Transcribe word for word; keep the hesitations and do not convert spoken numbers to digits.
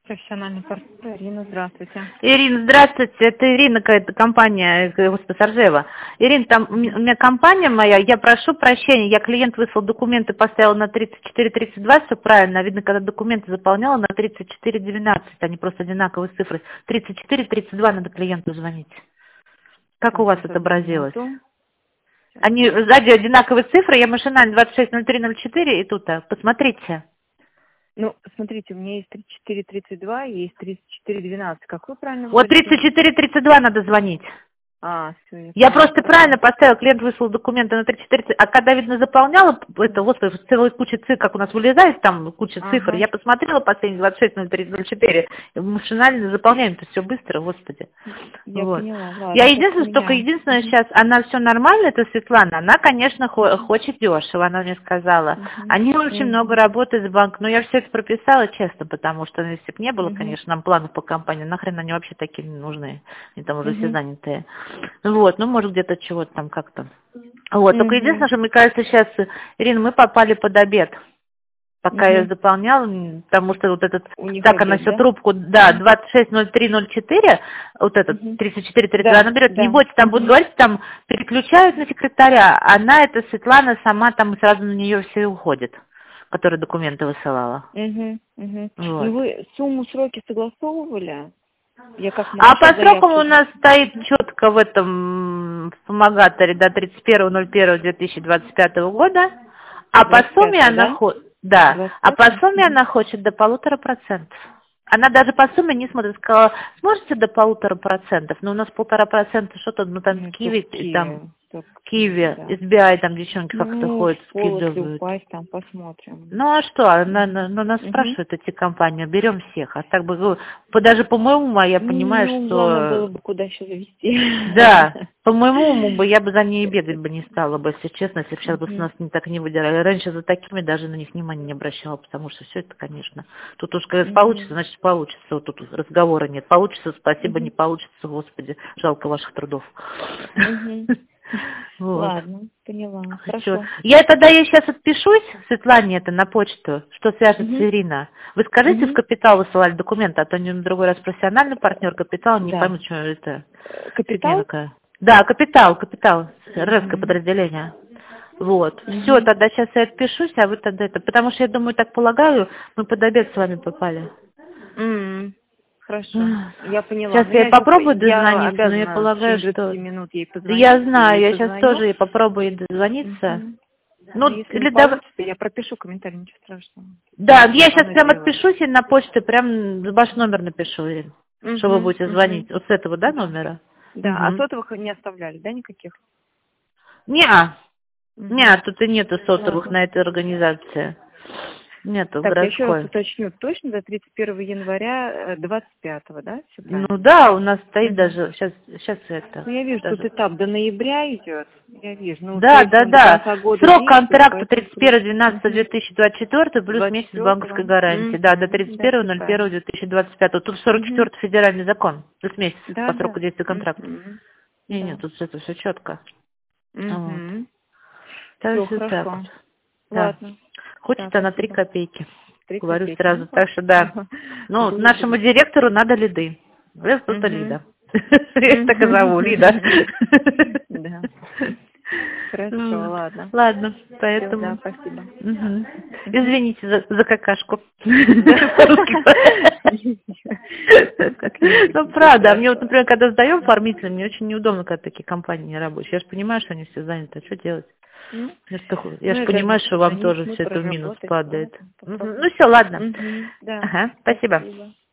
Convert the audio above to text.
Профессиональный партнер. Ирина, здравствуйте. Ирина, здравствуйте. Это Ирина, какая-то компания, господи, Саржева. Ирина, там у меня компания моя, я прошу прощения, я клиент выслал документы, поставила на тридцать четыре тридцать два, все правильно, а видно, когда документы заполняла на тридцать четыре двенадцать, они просто одинаковые цифры. тридцать четыре тридцать два надо клиенту звонить. Как Так, у вас сейчас отобразилось? минуту. Они сзади одинаковые цифры, я машинально двадцать шесть ноль три ноль четыре, и тут, а, посмотрите. Ну, смотрите, у меня есть тридцать четыре тридцать два и есть тридцать четыре двенадцать. Как вы правильно Вот говорите? тридцать четыре тридцать два надо звонить. А, все, я Я поняла, просто хорошо. правильно поставила, клиент выслал документы на тридцать четыре, а когда, видно, заполняла, это, господи, целая куча цифр, как у нас вылезает там куча цифр, Ага. я посмотрела последние двадцать шесть ноль три ноль четыре, и машинально заполняем, это все быстро, господи. Я Вот. поняла, ладно. Я сейчас единственное, только поменяем. единственное Мгм. сейчас, она все нормально, это Светлана, она, конечно, хо- хочет дешево, она мне сказала. Мгм. Они очень Мгм. много работают с банком, но я все это прописала честно, потому что ну, если бы не было, Мгм. конечно, нам планов по компании, нахрен они вообще такие не нужны, они там уже все Мгм. занятые. Вот, ну, может, где-то чего-то там как-то. Вот, только единственное, Мгм. что, мне кажется, сейчас, Ирина, мы попали под обед. Пока я Мгм. заполняла, м, потому что вот этот, У них так она обед, все да? трубку, да, двадцать шесть ноль три ноль четыре, вот этот Мгм. тридцать четыре тридцать два, Да, она берет, не да. бойтесь, там будут Мгм. говорить, там переключают на секретаря, она, это Светлана, сама там сразу на нее все уходит, которая документы высылала. Мгм. Мгм. Ну, Вот. вы сумму, сроки согласовывали? Я как могу А по сейчас срокам у заявку? нас стоит четко в этом вспомогаторе до тридцать первого ноль первого две тысячи двадцать пятого года, а по двадцать сумме пятого, она да? хочет, да, двадцать а по пятого? сумме Мгм. она хочет до полутора процентов. Она даже по сумме не смотрит, сказала, сможете до полутора процентов, но у нас полтора процента что-то, ну там Ну, киви, только и там Киви. Только Киви, киви, да. эс би ай, там девчонки как-то Ну, ходят, сполот ли скидывают. упасть, там посмотрим. Ну а что, она, она- ну, нас Угу. спрашивают эти компании, берем всех, а так бы, ну, по- даже по моему уму, я понимаю, Ну, главное было что бы куда еще завести. да, по моему уму бы я бы за ней бегать бы не стала бы, если честно, если бы сейчас бы с Мгм. нас не так не выдирали. Раньше за такими даже на них внимания не обращала, потому что все это, конечно, тут уж когда получится, Мгм. значит получится, вот тут разговора нет. Получится, спасибо, не Мгм. получится, господи, жалко ваших трудов. Мгм. Вот. Ладно, поняла. Всё. Хорошо. Я тогда ей сейчас отпишусь, Светлане, это на почту, что свяжется Угу. Ирина. Вы скажите, в Угу. капитал высылали документы, а то они на другой раз профессиональный партнер капитал, не Да. пойму, что это Э, фигня Капитал? какая. Да, капитал, капитал, резкое Угу. подразделение. Вот. Все, Угу. тогда сейчас я отпишусь, а вы тогда это. Потому что я думаю, так полагаю, мы под обед с вами попали. М, Хорошо. Я поняла. Сейчас Ну, я я сейчас попробую я дозвониться, но я обязана в полагаю, течение что... двадцати минут ей Я позвонить знаю, и я сейчас позвоню. тоже ей попробую дозвониться. Мгм. Ну, Но если не или давай... получится, я пропишу комментарий, ничего страшного. Да, я сейчас Оно прям сделаю. отпишусь и на почту прям ваш номер напишу, Ирин, что вы Угу, будете угу. звонить. Вот с этого, да, Да. номера? Да. А Угу. сотовых не оставляли, да, никаких? Не, Угу. не, тут и нету сотовых Ладно. на этой организации. Нету в Так, я еще раз городской. уточню. Точно до тридцать первого января э, двадцать пятого, да? Все Ну правильно? да, у нас стоит Угу. даже, сейчас, сейчас это, Ну, я вижу, тут даже. этап до ноября идет. Я вижу. Ну, Да, скорее всего, да, он до да. конца года Срок действует, контракта поэтому тридцать первое плюс. двенадцатое две Угу. тысячи двадцать четвёртый плюс двадцать месяц банковской четвёртого. гарантии. Да, до Угу. тридцать Да, первого все ноль первого правильно. две тысячи двадцать пятого. Тут сорок Угу. четвёртый федеральный закон. Плюс месяц Да, по сроку да. действия контракта. Угу. Не, нет, Да. тут это все четко. Вот. Угу. Так Все что так вот. хорошо. Да. Ладно. Да, Хочется на три спасибо. копейки. Три Говорю копейки. Ну, сразу. Так что да. хорошо. Ну, Было бы нашему лучше. директору надо лиды. Это кто-то Угу. Лида. Я так и зову, Лида. Да. Хорошо, Вот. ладно. Ладно, Все, да, поэтому... спасибо. Мгм. Мгм. Извините за, за какашку. Да. Как-нибудь, Ну, ничего правда, а мне вот, страшного. например, когда сдаем оформителям, мне очень неудобно, когда такие компании не рабочие. Я же понимаю, что они все заняты, а что делать? Ну, Я же, такой- я ну, ж я понимаю, обязана что вам позвонить, тоже мы все это в минус проработать, падает. ладно, Мгм. попробуем. Ну, все, ладно. Угу, да, Ага, спасибо. спасибо.